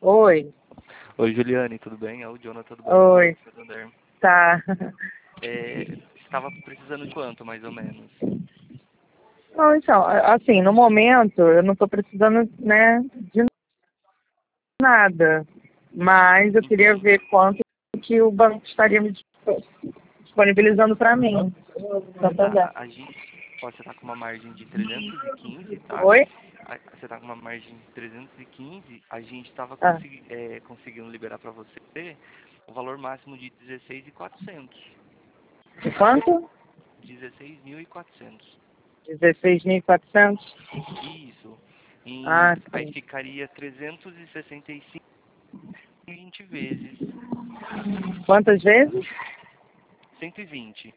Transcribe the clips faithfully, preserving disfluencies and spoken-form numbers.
Oi. Oi, Juliane, tudo bem? É o Jonathan do Banco Oi. Santander. Tá. É, estava precisando de quanto, mais ou menos? Não, então, a- assim, no momento eu não estou precisando, né, de nada. Mas eu queria Uhum. ver quanto que o banco estaria me dispo- disponibilizando para mim. Santander. Tá, a gente, ó, você está com uma margem de trezentos e quinze, tá? Oi? A- Você está com uma margem de trezentos e quinze, a gente estava Ah, consegui, é, conseguindo liberar para você o valor máximo de dezesseis mil e quatrocentos. de quanto? dezesseis mil e quatrocentos. dezesseis mil e quatrocentos? Isso. Em, Ah, aí sim. ficaria trezentos e sessenta e cinco em vinte vezes. Quantas vezes? cento e vinte.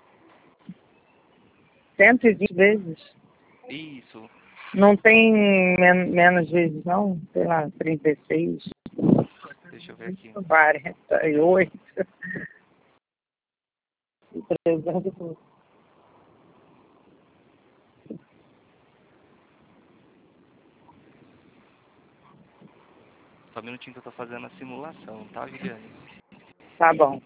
cento e vinte vezes? Isso. Não tem men menos vezes, não? Sei lá, trinta e seis, Deixa eu ver aqui. quarenta e oito, trezentos e pouco. Só um minutinho que eu tô fazendo a simulação, tá, Juliane? Tá bom.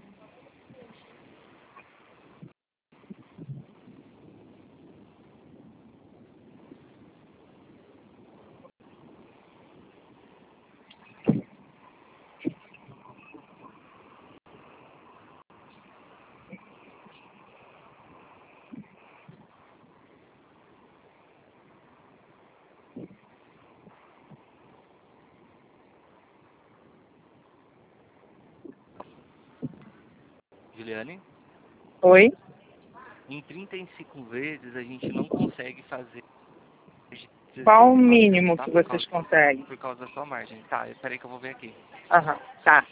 Juliane? Oi? Em trinta e cinco vezes a gente não consegue fazer de Qual dezesseis o mil e quatrocentos, mínimo tá? que Por vocês causa, conseguem? por causa da sua margem. Tá, espera aí que eu vou ver aqui. Aham, tá.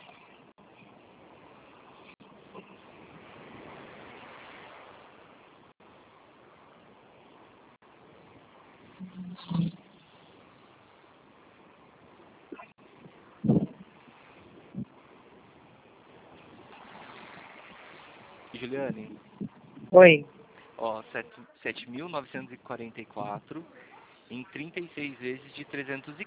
Juliane, Oi. ó, sete mil novecentos e quarenta e quatro em trinta e seis vezes de trezentos e...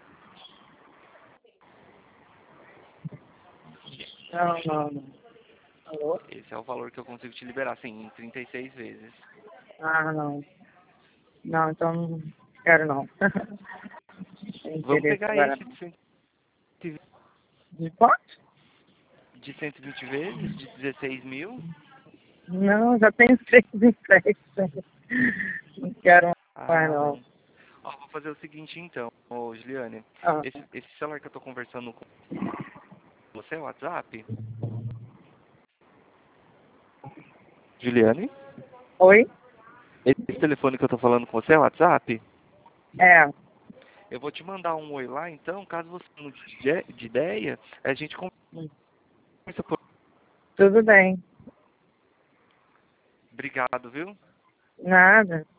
Não, não, não. Alô? Esse é o valor que eu consigo te liberar, sim, em trinta e seis vezes. Ah, não. Não, então não quero não. Tem Vamos interesse pegar agora esse não. de cento e vinte De quanto? de cento e vinte vezes, de dezesseis mil. Não, já tenho seis empréstimos. Não quero mais Ah, não. não. Ó, vou fazer o seguinte então, ô Juliane. Ah, Esse, esse celular que eu tô conversando com você é o WhatsApp? Juliane? oi? Esse telefone que eu tô falando com você é o WhatsApp? É, Eu vou te mandar um oi lá, então, caso você não de, de ideia, a gente conversa por... tudo bem. Obrigado, viu? Nada.